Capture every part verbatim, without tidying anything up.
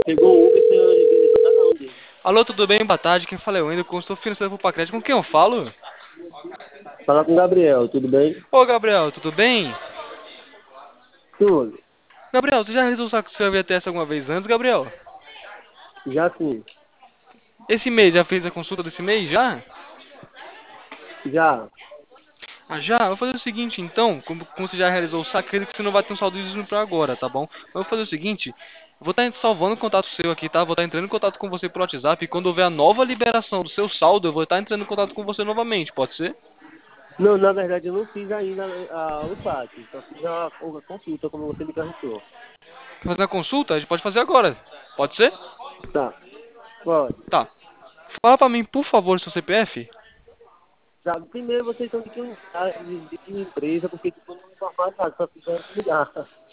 Pegou o Uber sem requisitar onde? Alô, tudo bem? Boa tarde. Quem fala é o Wendel, consultor financeiro por Pacred. Com quem eu falo? Falar com o Gabriel, tudo bem? Ô, Gabriel, tudo bem? Tudo. Gabriel, tu já realizou sua sua V T S alguma vez antes, Gabriel? Já sim. Esse mês, já fez a consulta desse mês, já? Já. Ah, já? Eu vou fazer o seguinte, então, como, como você já realizou o saque, acredito que você não vai ter um saudosismo pra agora, tá bom? Eu vou fazer o seguinte, eu vou estar salvando o contato seu aqui, tá? Vou estar entrando em contato com você pelo WhatsApp e quando houver a nova liberação do seu saldo, eu vou estar entrando em contato com você novamente, pode ser? Não, na verdade eu não fiz ainda a, o saque, só fiz a, a consulta, como você me perguntou. Fazer a consulta? A gente pode fazer agora, pode ser? Tá, pode. Tá. Fala pra mim, por favor, seu C P F. Tá, primeiro vocês estão de que, ah, de, de que empresa, porque tipo, não me informaram nada, só fizeram me ligar.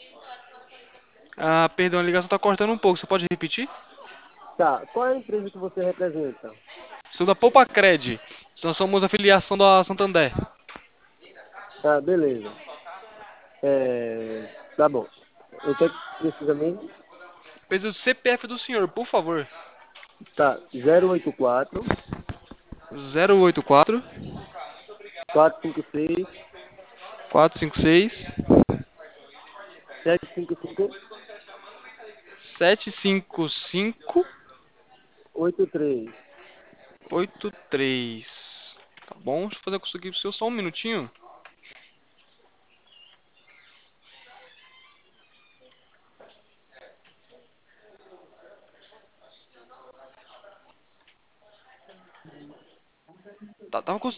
Ah, perdão, a ligação tá cortando um pouco, você pode repetir? Tá, qual é a empresa que você representa? Sou da Poupa Cred. Nós somos a filiação da Santander. Tá, beleza. É, tá bom. O que é que precisa mesmo? Preciso do C P F do senhor, por favor. Tá, zero oito quatro, zero oito quatro, quatro cinco seis, quatro cinco seis, sete cinco cinco, sete cinco cinco, oito três. oito três. Tá bom? Deixa eu fazer a consulta aqui pro senhor só um minutinho. Tá, tava